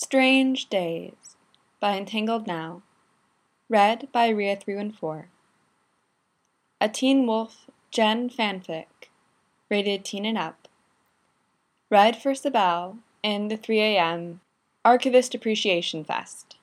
Strange Days by Entangled Now. Read by Rhea314. A Teen Wolf Gen fanfic. Rated teen and up. Read for Sibel in the 3 a.m. Archivist Appreciation Fest.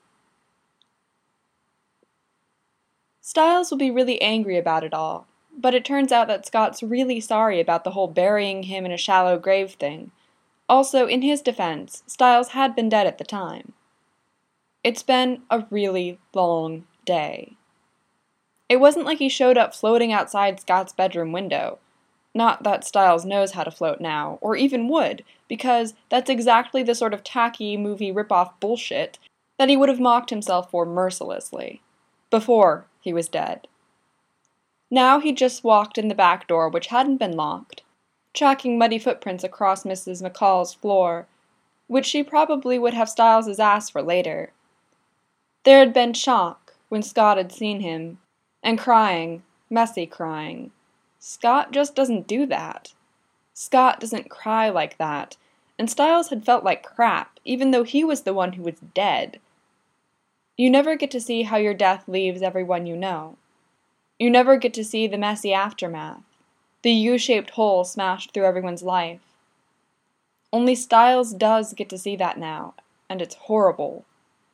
Stiles will be really angry about it all, but it turns out that Scott's really sorry about the whole burying him in a shallow grave thing. Also, in his defense, Stiles had been dead at the time. It's been a really long day. It wasn't like he showed up floating outside Scott's bedroom window. Not that Stiles knows how to float now, or even would, because that's exactly the sort of tacky movie ripoff bullshit that he would have mocked himself for mercilessly, before he was dead. Now he just walked in the back door, which hadn't been locked, tracking muddy footprints across Mrs. McCall's floor, which she probably would have Stiles' ass for later. There had been shock when Scott had seen him, and crying, messy crying. Scott just doesn't do that. Scott doesn't cry like that, and Stiles had felt like crap, even though he was the one who was dead. You never get to see how your death leaves everyone you know. You never get to see the messy aftermath. The U-shaped hole smashed through everyone's life. Only Stiles does get to see that now, and it's horrible.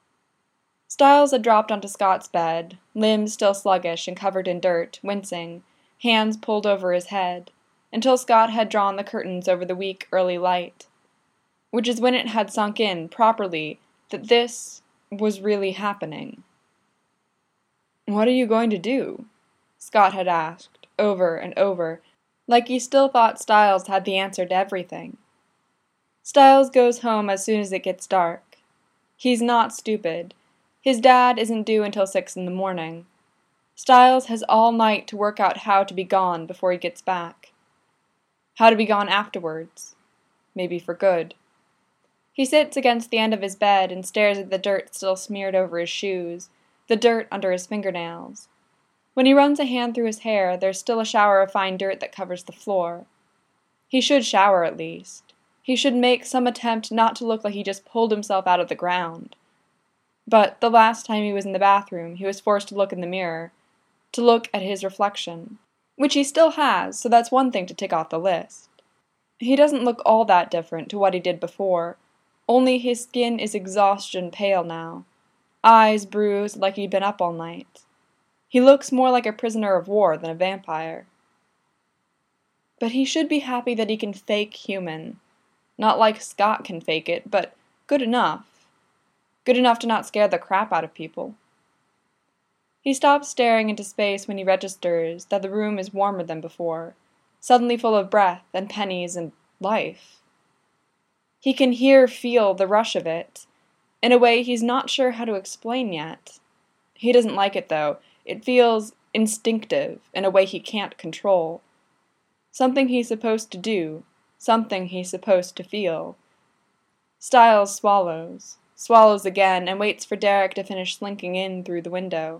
Stiles had dropped onto Scott's bed, limbs still sluggish and covered in dirt, wincing, hands pulled over his head, until Scott had drawn the curtains over the weak early light, which is when it had sunk in properly that this was really happening. "What are you going to do?" Scott had asked, over and over, like he still thought Stiles had the answer to everything. Stiles goes home as soon as it gets dark. He's not stupid. His dad isn't due until 6 in the morning. Stiles has all night to work out how to be gone before he gets back. How to be gone afterwards. Maybe for good. He sits against the end of his bed and stares at the dirt still smeared over his shoes, the dirt under his fingernails. When he runs a hand through his hair, there's still a shower of fine dirt that covers the floor. He should shower at least. He should make some attempt not to look like he just pulled himself out of the ground. But the last time he was in the bathroom, he was forced to look in the mirror, to look at his reflection, which he still has, so that's one thing to tick off the list. He doesn't look all that different to what he did before, only his skin is exhaustion pale now, eyes bruised like he'd been up all night. He looks more like a prisoner of war than a vampire. But he should be happy that he can fake human. Not like Scott can fake it, but good enough. Good enough to not scare the crap out of people. He stops staring into space when he registers that the room is warmer than before, suddenly full of breath and pennies and life. He can feel the rush of it, in a way he's not sure how to explain yet. He doesn't like it, though. It feels instinctive, in a way he can't control. Something he's supposed to do, something he's supposed to feel. Stiles swallows again, and waits for Derek to finish slinking in through the window.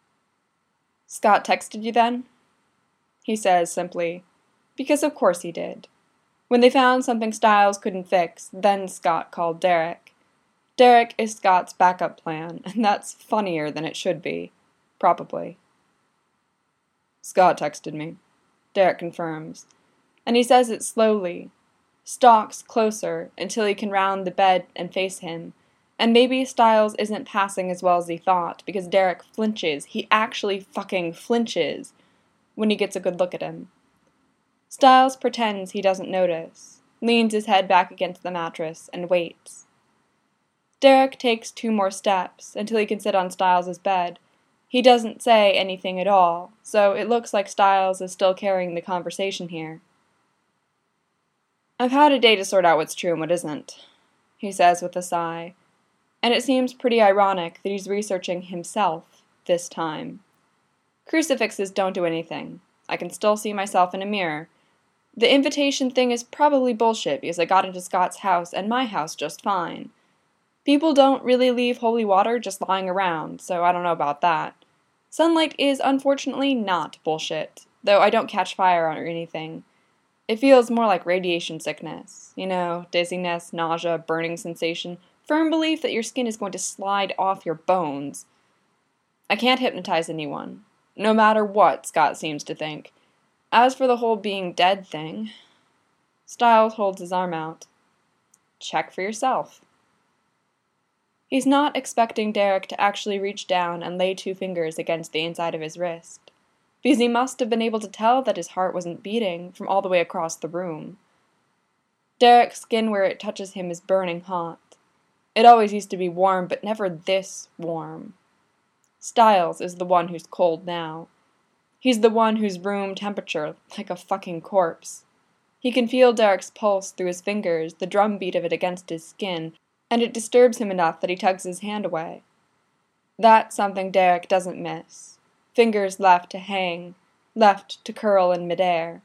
"Scott texted you then?" He says simply, because of course he did. When they found something Stiles couldn't fix, then Scott called Derek. Derek is Scott's backup plan, and that's funnier than it should be. Probably. "Scott texted me," Derek confirms, and he says it slowly, stalks closer until he can round the bed and face him, and maybe Stiles isn't passing as well as he thought, because Derek flinches, he actually fucking flinches, when he gets a good look at him. Stiles pretends he doesn't notice, leans his head back against the mattress, and waits. Derek takes 2 more steps until he can sit on Stiles' bed. He doesn't say anything at all, so it looks like Stiles is still carrying the conversation here. "I've had a day to sort out what's true and what isn't," he says with a sigh, and it seems pretty ironic that he's researching himself this time. Crucifixes don't do anything. I can still see myself in a mirror. The invitation thing is probably bullshit because I got into Scott's house and my house just fine. People don't really leave holy water just lying around, so I don't know about that. Sunlight is unfortunately not bullshit, though I don't catch fire or anything. It feels more like radiation sickness. You know, dizziness, nausea, burning sensation, Firm belief that your skin is going to slide off your bones. I can't hypnotize anyone, no matter what Scott seems to think. As for the whole being dead thing, Styles holds his arm out. Check for yourself. He's not expecting Derek to actually reach down and lay 2 fingers against the inside of his wrist, because he must have been able to tell that his heart wasn't beating from all the way across the room. Derek's skin where it touches him is burning hot. It always used to be warm, but never this warm. Styles is the one who's cold now. He's the one who's room temperature, like a fucking corpse. He can feel Derek's pulse through his fingers, the drumbeat of it against his skin, and it disturbs him enough that he tugs his hand away. That's something Derek doesn't miss. Fingers left to hang, left to curl in midair.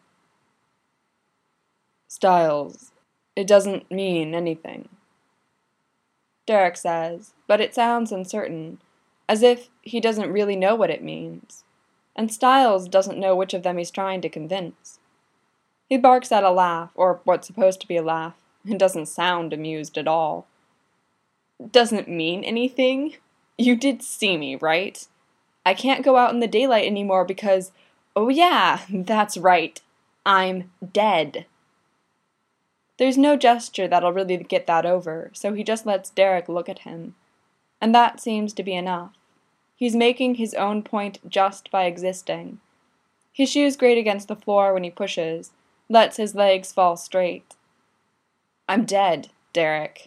Styles, it doesn't mean anything, Derek says, but it sounds uncertain, as if he doesn't really know what it means, and Styles doesn't know which of them he's trying to convince. He barks at a laugh, or what's supposed to be a laugh, and doesn't sound amused at all. Doesn't mean anything? You did see me, right? I can't go out in the daylight anymore because, oh yeah, that's right, I'm dead. There's no gesture that'll really get that over, so he just lets Derek look at him. And that seems to be enough. He's making his own point just by existing. His shoes grate against the floor when he pushes, lets his legs fall straight. I'm dead, Derek.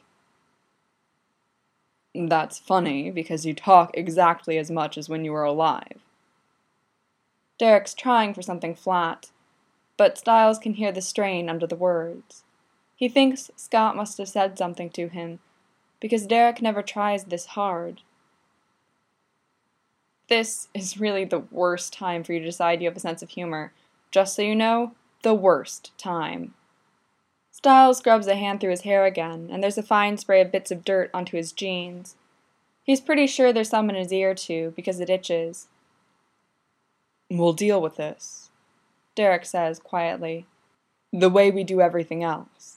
That's funny, because you talk exactly as much as when you were alive. Derek's trying for something flat, but Styles can hear the strain under the words. He thinks Scott must have said something to him, because Derek never tries this hard. This is really the worst time for you to decide you have a sense of humor. Just so you know, the worst time. Styles scrubs a hand through his hair again, and there's a fine spray of bits of dirt onto his jeans. He's pretty sure there's some in his ear too, because it itches. We'll deal with this, Derek says quietly, the way we do everything else.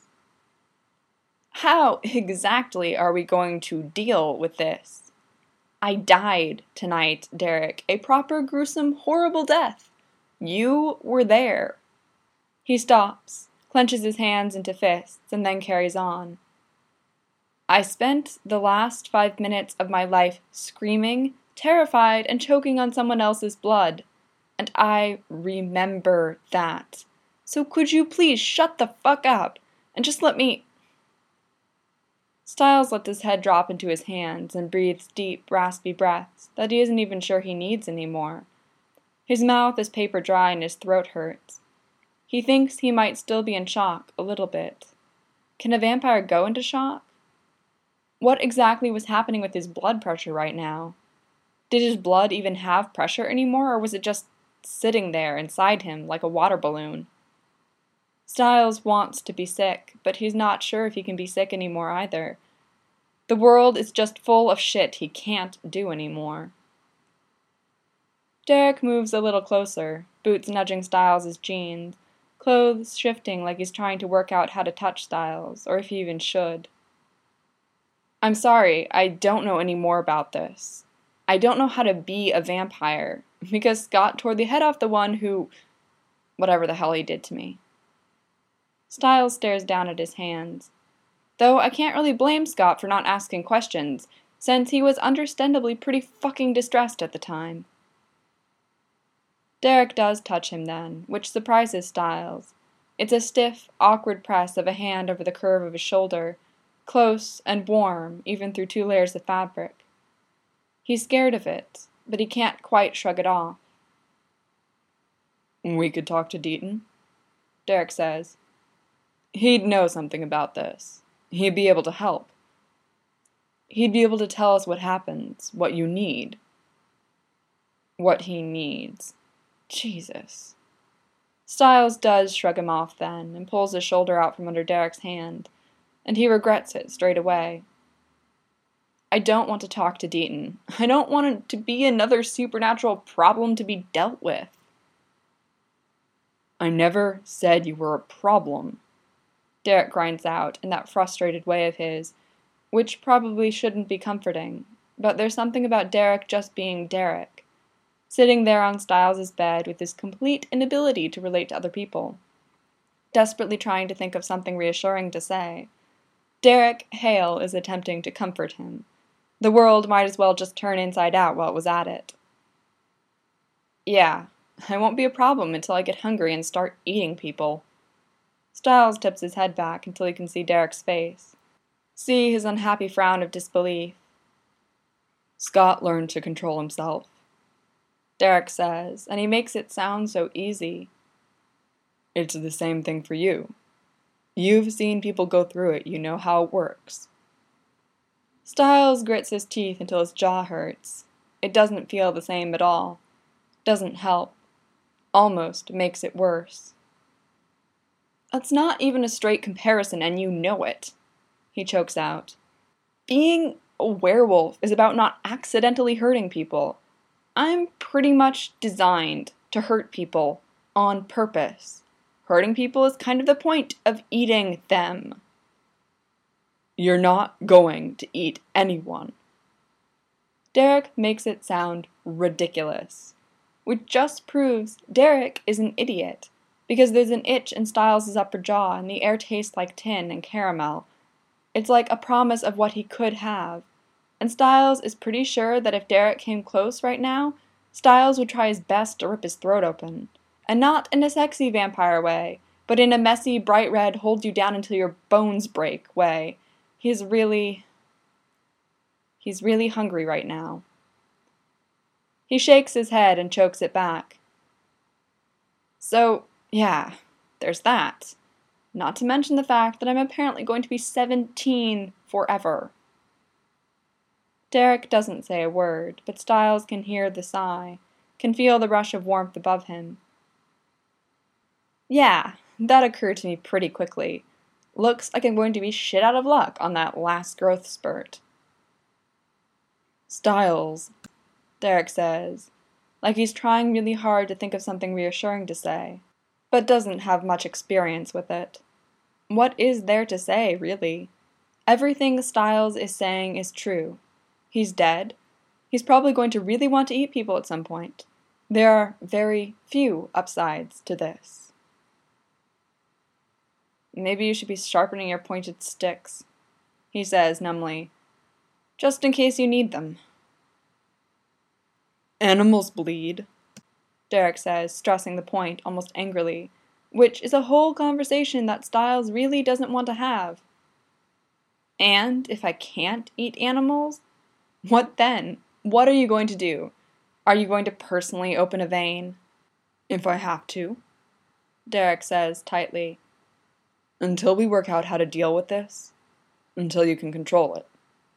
How exactly are we going to deal with this? I died tonight, Derek, a proper gruesome, horrible death. You were there. He stops, clenches his hands into fists, and then carries on. I spent the last 5 minutes of my life screaming, terrified, and choking on someone else's blood. And I remember that. So could you please shut the fuck up and just let me... Styles lets his head drop into his hands and breathes deep, raspy breaths that he isn't even sure he needs anymore. His mouth is paper dry and his throat hurts. He thinks he might still be in shock, a little bit. Can a vampire go into shock? What exactly was happening with his blood pressure right now? Did his blood even have pressure anymore, or was it just sitting there inside him like a water balloon? Styles wants to be sick, but he's not sure if he can be sick anymore either. The world is just full of shit he can't do anymore. Derek moves a little closer, boots nudging Styles' jeans, clothes shifting like he's trying to work out how to touch Styles, or if he even should. I'm sorry, I don't know any more about this. I don't know how to be a vampire, because Scott tore the head off the one who... whatever the hell he did to me. Styles stares down at his hands. Though I can't really blame Scott for not asking questions, since he was understandably pretty fucking distressed at the time. Derek does touch him then, which surprises Styles. It's a stiff, awkward press of a hand over the curve of his shoulder, close and warm, even through 2 layers of fabric. He's scared of it, but he can't quite shrug it off. We could talk to Deaton, Derek says. He'd know something about this. He'd be able to help. He'd be able to tell us what happens, what you need. What he needs. Jesus. Styles does shrug him off then, and pulls his shoulder out from under Derek's hand, and he regrets it straight away. I don't want to talk to Deaton. I don't want it to be another supernatural problem to be dealt with. I never said you were a problem, Derek grinds out in that frustrated way of his. which probably shouldn't be comforting, but there's something about Derek just being Derek, sitting there on Styles' bed with his complete inability to relate to other people, desperately trying to think of something reassuring to say. Derek Hale is attempting to comfort him. The world might as well just turn inside out while it was at it. Yeah, I won't be a problem until I get hungry and start eating people. Styles tips his head back until he can see Derek's face. See his unhappy frown of disbelief. Scott learned to control himself, Derek says, and he makes it sound so easy. It's the same thing for you. You've seen people go through it, you know how it works. Styles grits his teeth until his jaw hurts. It doesn't feel the same at all. Doesn't help. Almost makes it worse. That's not even a straight comparison, and you know it, he chokes out. Being a werewolf is about not accidentally hurting people. I'm pretty much designed to hurt people on purpose. Hurting people is kind of the point of eating them. You're not going to eat anyone. Derek makes it sound ridiculous, which just proves Derek is an idiot, because there's an itch in Styles' upper jaw and the air tastes like tin and caramel. It's like a promise of what he could have. And Styles is pretty sure that if Derek came close right now, Styles would try his best to rip his throat open. And not in a sexy vampire way, but in a messy, bright red, hold you down until your bones break way. He's really hungry right now. He shakes his head and chokes it back. So, yeah, there's that. Not to mention the fact that I'm apparently going to be 17 forever. Derek doesn't say a word, but Styles can hear the sigh, can feel the rush of warmth above him. Yeah, that occurred to me pretty quickly. Looks like I'm going to be shit out of luck on that last growth spurt. Styles, Derek says, like he's trying really hard to think of something reassuring to say, but doesn't have much experience with it. What is there to say, really? Everything Styles is saying is true. He's dead. He's probably going to really want to eat people at some point. There are very few upsides to this. Maybe you should be sharpening your pointed sticks, he says numbly, just in case you need them. Animals bleed, Derek says, stressing the point almost angrily, which is a whole conversation that Styles really doesn't want to have. And if I can't eat animals, what then? What are you going to do? Are you going to personally open a vein? If I have to, Derek says tightly. Until we work out how to deal with this. Until you can control it.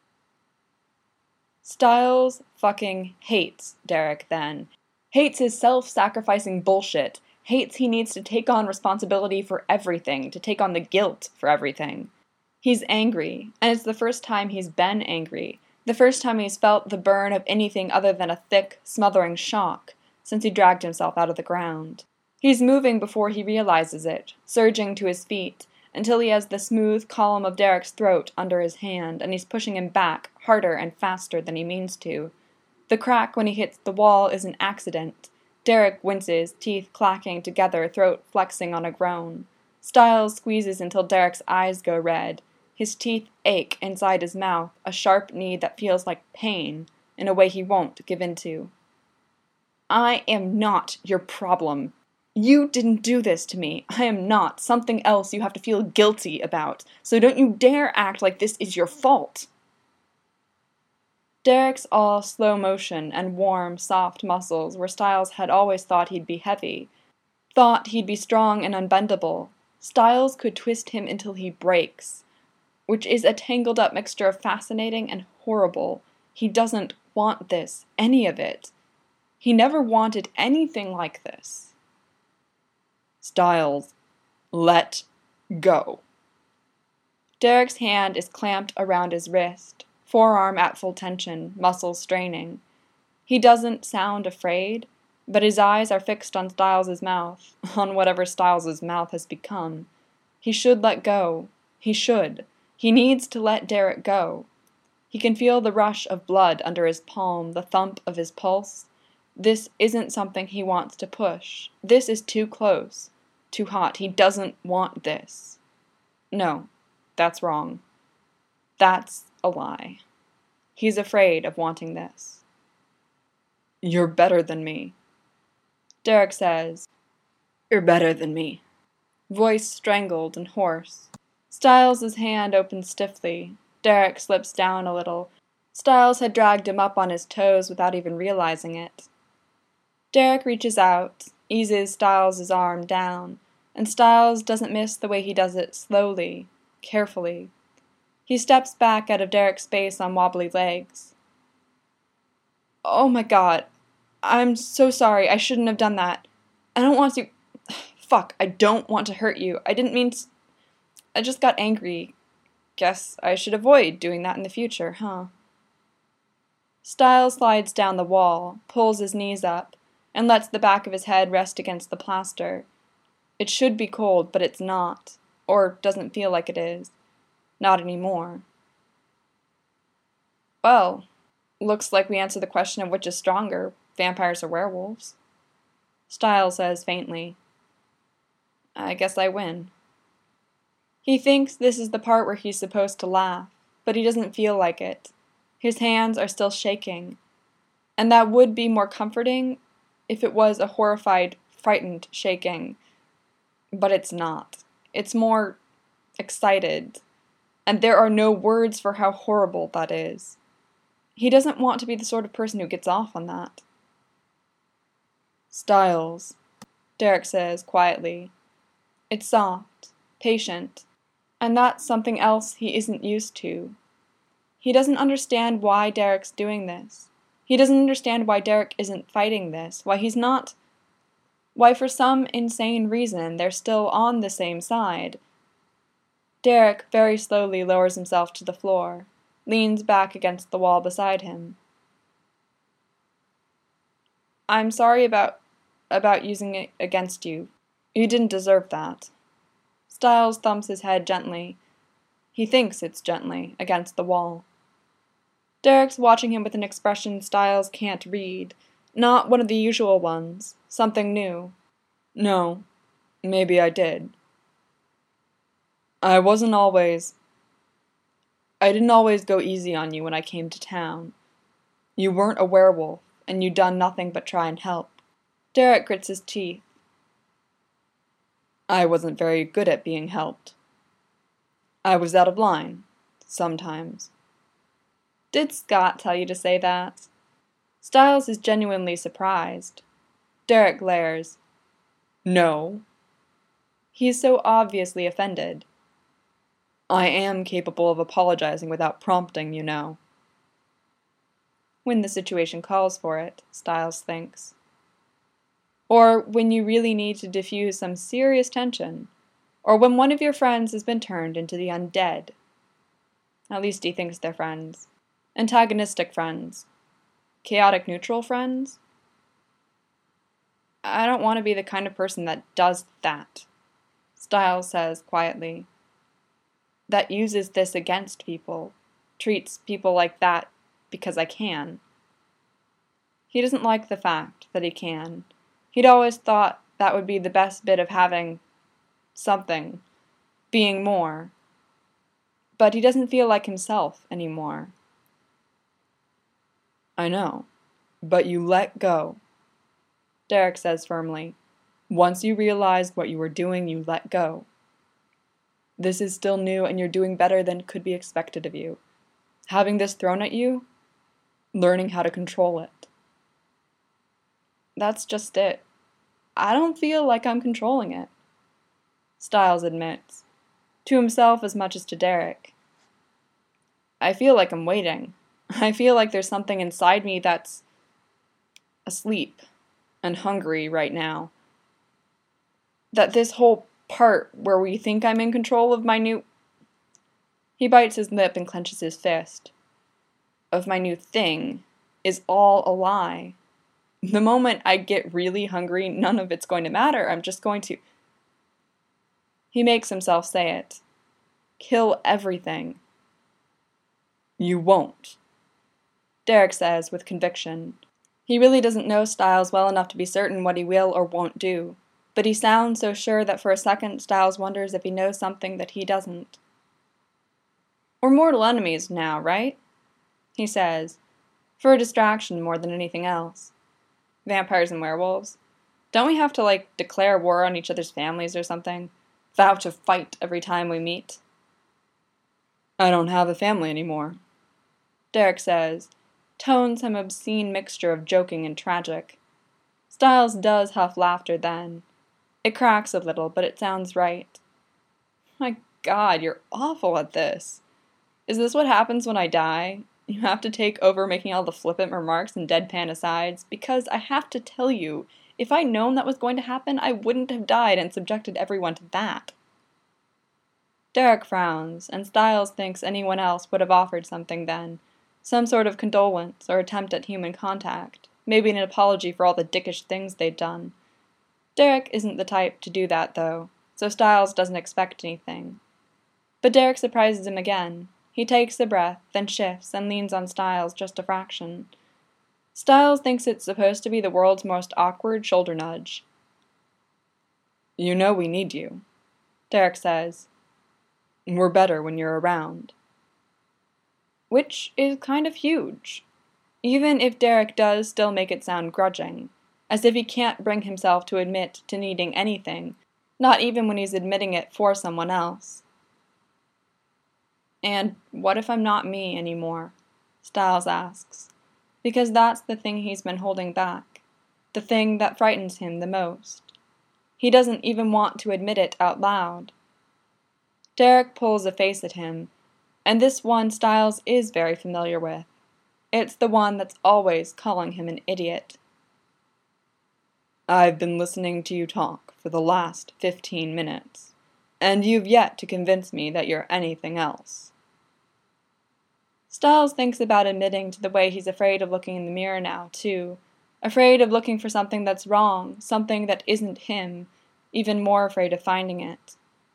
Styles fucking hates Derek then. Hates his self-sacrificing bullshit. Hates he needs to take on responsibility for everything, to take on the guilt for everything. He's angry, and it's the first time he's been angry. The first time he's felt the burn of anything other than a thick, smothering shock since he dragged himself out of the ground. He's moving before he realizes it, surging to his feet, until he has the smooth column of Derek's throat under his hand, and he's pushing him back harder and faster than he means to. The crack when he hits the wall is an accident. Derek winces, teeth clacking together, throat flexing on a groan. Styles squeezes until Derek's eyes go red. His teeth ache inside his mouth, a sharp need that feels like pain, in a way he won't give in to. I am not your problem. You didn't do this to me. I am not something else you have to feel guilty about, so don't you dare act like this is your fault. Derek's all slow motion and warm, soft muscles where Styles had always thought he'd be heavy, thought he'd be strong and unbendable. Styles could twist him until he breaks, which is a tangled-up mixture of fascinating and horrible. He doesn't want this, any of it. He never wanted anything like this. Styles, let go. Derek's hand is clamped around his wrist, forearm at full tension, muscles straining. He doesn't sound afraid, but his eyes are fixed on Styles' mouth, on whatever Styles' mouth has become. He should let go. He should. He needs to let Derek go. He can feel the rush of blood under his palm, the thump of his pulse. This isn't something he wants to push. This is too close, too hot. He doesn't want this. No, that's wrong. That's a lie. He's afraid of wanting this. "You're better than me," Derek says. "You're better than me." Voice strangled and hoarse. Stiles' hand opens stiffly. Derek slips down a little. Stiles had dragged him up on his toes without even realizing it. Derek reaches out, eases Stiles' arm down, and Stiles doesn't miss the way he does it slowly, carefully. He steps back out of Derek's space on wobbly legs. "Oh my God. I'm so sorry. I shouldn't have done that. I don't want to... Fuck, I don't want to hurt you. I didn't mean to... I just got angry. Guess I should avoid doing that in the future, huh?" Stiles slides down the wall, pulls his knees up, and lets the back of his head rest against the plaster. It should be cold, but it's not, or doesn't feel like it is. Not anymore. "Well, looks like we answered the question of which is stronger, vampires or werewolves," Stiles says faintly. "I guess I win." He thinks this is the part where he's supposed to laugh, but he doesn't feel like it. His hands are still shaking. And that would be more comforting if it was a horrified, frightened shaking. But it's not. It's more excited. And there are no words for how horrible that is. He doesn't want to be the sort of person who gets off on that. "Stiles," Derek says quietly. It's soft, patient, and that's something else he isn't used to. He doesn't understand why Derek's doing this. He doesn't understand why Derek isn't fighting this, why for some insane reason they're still on the same side. Derek very slowly lowers himself to the floor, leans back against the wall beside him. "I'm sorry about using it against you. You didn't deserve that." Stiles thumps his head gently. He thinks it's gently, against the wall. Derek's watching him with an expression Stiles can't read, not one of the usual ones, something new. "No, maybe I did. I didn't always go easy on you when I came to town. You weren't a werewolf, and you'd done nothing but try and help." Derek grits his teeth. "I wasn't very good at being helped. I was out of line, sometimes." "Did Scott tell you to say that?" Stiles is genuinely surprised. Derek glares. "No." He is so obviously offended. "I am capable of apologizing without prompting, you know." When the situation calls for it, Stiles thinks. Or when you really need to diffuse some serious tension, or when one of your friends has been turned into the undead. At least he thinks they're friends. Antagonistic friends. Chaotic neutral friends. "I don't want to be the kind of person that does that," Stiles says quietly. "That uses this against people, treats people like that because I can." He doesn't like the fact that he can. He'd always thought that would be the best bit of having something, being more. But he doesn't feel like himself anymore. "I know, but you let go," Derek says firmly. "Once you realized what you were doing, you let go. This is still new, and you're doing better than could be expected of you. Having this thrown at you, learning how to control it." "That's just it. I don't feel like I'm controlling it," Stiles admits, to himself as much as to Derek. "I feel like I'm waiting. I feel like there's something inside me that's asleep and hungry right now. That this whole part where we think I'm in control of my new..." He bites his lip and clenches his fist. "Of my new thing is all a lie. The moment I get really hungry, none of it's going to matter. I'm just going to..." He makes himself say it. Kill everything. You won't, Derek says with conviction. He really doesn't know Stiles well enough to be certain what he will or won't do, but he sounds so sure that for a second Stiles wonders if he knows something that he doesn't. We're mortal enemies now, right? He says, for a distraction more than anything else. Vampires and werewolves. Don't we have to, declare war on each other's families or something? Vow to fight every time we meet? I don't have a family anymore, Derek says, tones some obscene mixture of joking and tragic. Stiles does huff laughter then. It cracks a little, but it sounds right. My God, you're awful at this. Is this what happens when I die? You have to take over making all the flippant remarks and deadpan asides, because I have to tell you, if I'd known that was going to happen, I wouldn't have died and subjected everyone to that. Derek frowns, and Stiles thinks anyone else would have offered something then, some sort of condolence or attempt at human contact, maybe an apology for all the dickish things they'd done. Derek isn't the type to do that, though, so Stiles doesn't expect anything. But Derek surprises him again. He takes a breath, then shifts and leans on Stiles just a fraction. Stiles thinks it's supposed to be the world's most awkward shoulder nudge. You know we need you, Derek says. We're better when you're around. Which is kind of huge. Even if Derek does still make it sound grudging, as if he can't bring himself to admit to needing anything, not even when he's admitting it for someone else. And what if I'm not me anymore? Stiles asks, because that's the thing he's been holding back, the thing that frightens him the most. He doesn't even want to admit it out loud. Derek pulls a face at him, and this one Stiles is very familiar with. It's the one that's always calling him an idiot. I've been listening to you talk for the last 15 minutes, and you've yet to convince me that you're anything else. Stiles thinks about admitting to the way he's afraid of looking in the mirror now, too. Afraid of looking for something that's wrong, something that isn't him, even more afraid of finding it.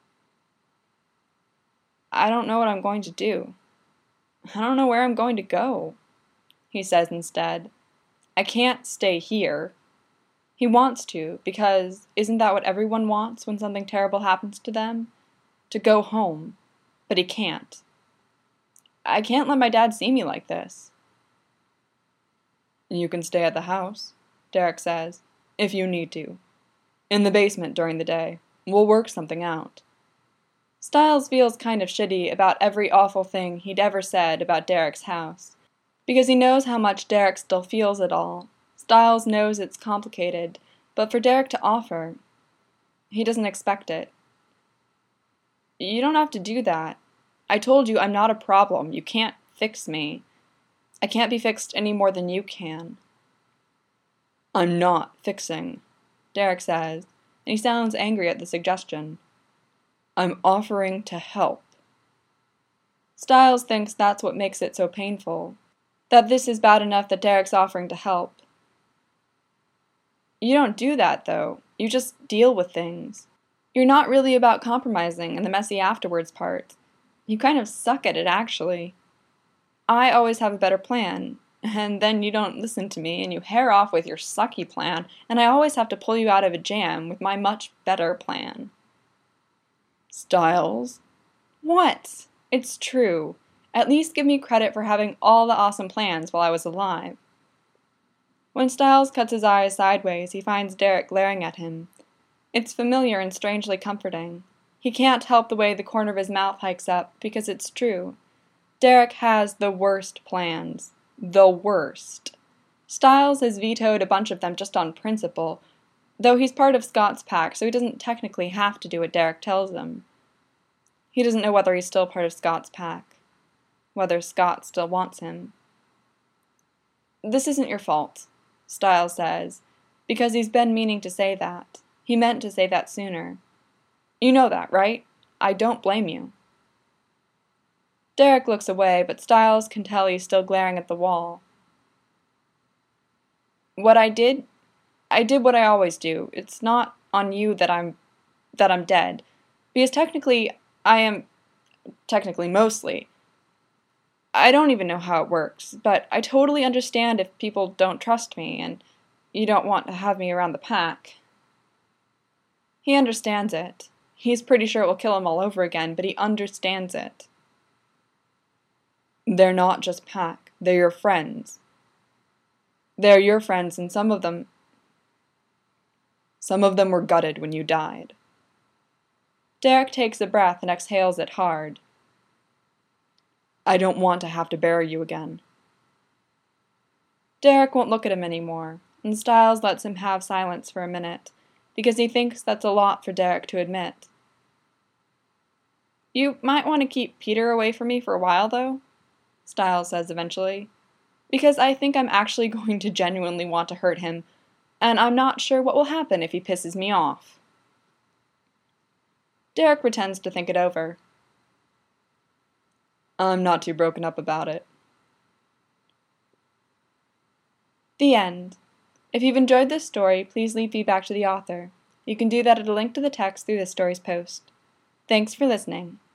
I don't know what I'm going to do. I don't know where I'm going to go, he says instead. I can't stay here. He wants to, because isn't that what everyone wants when something terrible happens to them? To go home. But he can't. I can't let my dad see me like this. You can stay at the house, Derek says, if you need to. In the basement during the day. We'll work something out. Stiles feels kind of shitty about every awful thing he'd ever said about Derek's house, because he knows how much Derek still feels it all. Stiles knows it's complicated, but for Derek to offer, he doesn't expect it. You don't have to do that. I told you I'm not a problem. You can't fix me. I can't be fixed any more than you can. I'm not fixing, Derek says, and he sounds angry at the suggestion. I'm offering to help. Stiles thinks that's what makes it so painful, that this is bad enough that Derek's offering to help. You don't do that, though. You just deal with things. You're not really about compromising and the messy afterwards part. You kind of suck at it, actually. I always have a better plan, and then you don't listen to me and you hair off with your sucky plan, and I always have to pull you out of a jam with my much better plan. Stiles? What? It's true. At least give me credit for having all the awesome plans while I was alive. When Stiles cuts his eyes sideways, he finds Derek glaring at him. It's familiar and strangely comforting. He can't help the way the corner of his mouth hikes up, because it's true. Derek has the worst plans. The worst. Stiles has vetoed a bunch of them just on principle, though he's part of Scott's pack, so he doesn't technically have to do what Derek tells him. He doesn't know whether he's still part of Scott's pack, whether Scott still wants him. This isn't your fault, Stiles says, because he's been meaning to say that. He meant to say that sooner. You know that, right? I don't blame you. Derek looks away, but Stiles can tell he's still glaring at the wall. What I did what I always do. It's not on you that I'm dead. Because technically, technically mostly. I don't even know how it works, but I totally understand if people don't trust me and you don't want to have me around the pack. He understands it. He's pretty sure it will kill him all over again, but he understands it. They're not just pack, they're your friends. They're your friends, and some of them were gutted when you died. Derek takes a breath and exhales it hard. I don't want to have to bury you again. Derek won't look at him anymore, and Stiles lets him have silence for a minute, because he thinks that's a lot for Derek to admit. You might want to keep Peter away from me for a while, though, Stiles says eventually, because I think I'm actually going to genuinely want to hurt him, and I'm not sure what will happen if he pisses me off. Derek pretends to think it over. I'm not too broken up about it. The end. If you've enjoyed this story, please leave feedback to the author. You can do that at a link to the text through this story's post. Thanks for listening.